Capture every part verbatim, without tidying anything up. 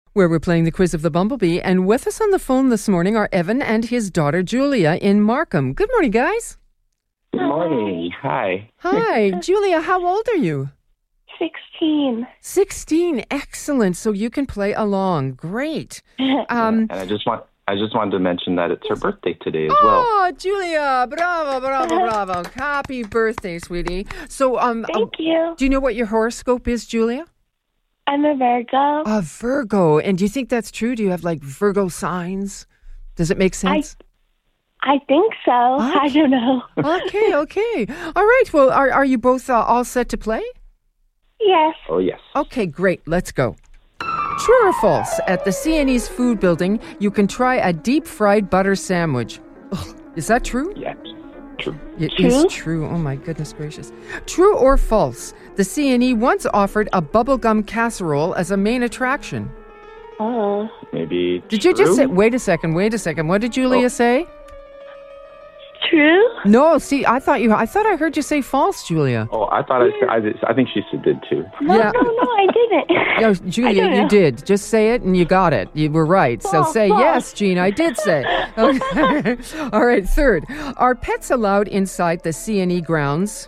where we're playing the Quiz of the Bumblebee. And with us on the phone this morning are Evan and his daughter Julia in Markham. Good morning, guys. Good morning. Hi. Hi. Julia, how old are you? sixteen. sixteen. Excellent. So you can play along. Great. Um, and I just want I just wanted to mention that it's her birthday today as oh, well. Oh, Julia. Bravo, bravo, bravo. Happy birthday, sweetie. So, um, Thank um, you. do you know what your horoscope is, Julia? I'm a Virgo. A Virgo. And do you think that's true? Do you have like Virgo signs? Does it make sense? I think so. Okay. I don't know. okay, okay. All right. Well, are, are you both uh, all set to play? Yes. Oh, yes. Okay, great. Let's go. True or false? At the C and E's food building, you can try a deep-fried butter sandwich. Ugh, is that true? Yes. True. It True? is true. Oh, my goodness gracious. True or false? The C and E once offered a bubblegum casserole as a main attraction. Oh. Maybe Did you just true? say... Wait a second, wait a second. What did Julia Oh. say? True? No, see, I thought you... I thought I heard you say false, Julia. Oh, I thought I, I, did- I think she did too. No, Yeah. no, no, I didn't. No, I Julia, don't you know. did. Just say it and you got it. You were right. So False, say, false. yes, Gene, I did say. Okay. All right, third. Are pets allowed inside the C and E grounds?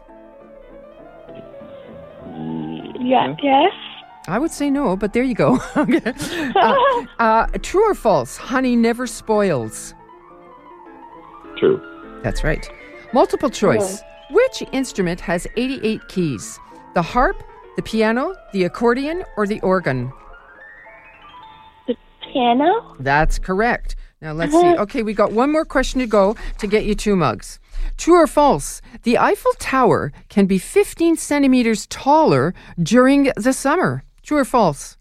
Yeah. Yes. I would say no, but there you go. Okay. uh, uh, true or false? Honey never spoils. True. That's right. Multiple choice. Which instrument has eighty-eight keys? The harp, the piano, the accordion, or the organ? The piano? That's correct. Now let's see. Okay, we got one more question to go to get you two mugs. True or false? The Eiffel Tower can be fifteen centimeters taller during the summer. True or false?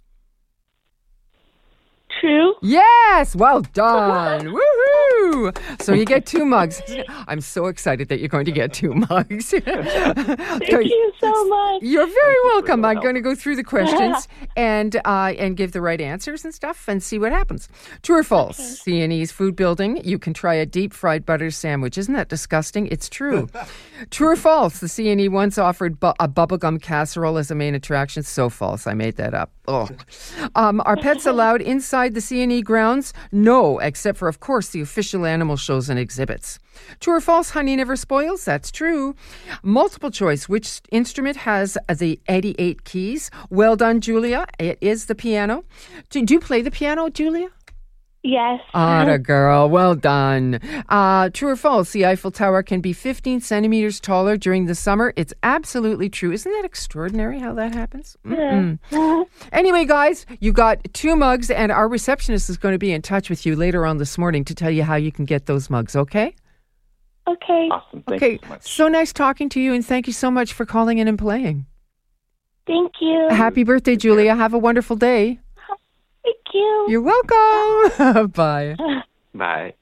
True? Yes! Well done! Woohoo! So you get two mugs. I'm so excited that you're going to get two mugs. Thank you so much. You're very welcome. your I'm help. going to go through the questions and uh, and give the right answers and stuff and see what happens. True or false? C and E's food building, you can try a deep fried butter sandwich. Isn't that disgusting? It's true. True or false? The C and E once offered bu- a bubblegum casserole as a main attraction. So false. I made that up. Oh. Um, are pets allowed inside the C and E grounds? No, except for, of course, the official animal shows and exhibits. True or false? Honey never spoils. That's true. Multiple choice. Which instrument has the eighty-eight keys? Well done, Julia. It is the piano. Do, do you play the piano, Julia? Yes. Atta girl. Well done. Uh, true or false? The Eiffel Tower can be fifteen centimeters taller during the summer. It's absolutely true. Isn't that extraordinary how that happens? Mm-mm. Anyway, guys, you got two mugs, and our receptionist is going to be in touch with you later on this morning to tell you how you can get those mugs, okay? Okay. Awesome. Thank okay. you so much. So nice talking to you, and thank you so much for calling in and playing. Thank you. Happy birthday, Julia. Have a wonderful day. Thank you. You're welcome. Bye. Bye.